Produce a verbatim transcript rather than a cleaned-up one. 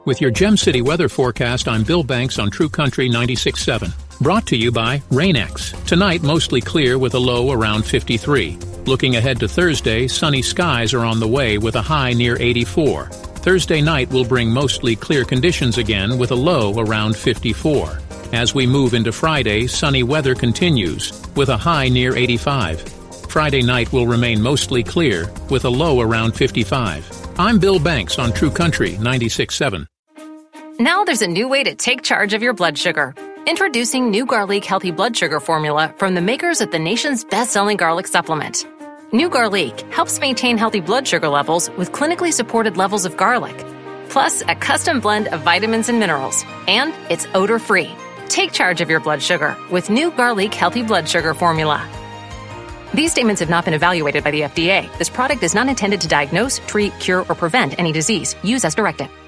With your Gem City weather forecast, I'm Bill Banks on True Country ninety-six point seven. Brought to you by Rain-X. Tonight, mostly clear with a low around fifty-three. Looking ahead to Thursday, sunny skies are on the way with a high near eighty-four. Thursday night will bring mostly clear conditions again with a low around fifty-four. As we move into Friday, sunny weather continues with a high near eighty-five. Friday night will remain mostly clear with a low around fifty-five. I'm Bill Banks on True Country ninety-six point seven. Now there's a new way to take charge of your blood sugar. Introducing new Garlic Healthy Blood Sugar Formula from the makers of the nation's best-selling garlic supplement. New Garlic helps maintain healthy blood sugar levels with clinically supported levels of garlic, plus a custom blend of vitamins and minerals, and it's odor-free. Take charge of your blood sugar with new Garlic Healthy Blood Sugar Formula. These statements have not been evaluated by the F D A. This product is not intended to diagnose, treat, cure, or prevent any disease. Use as directed.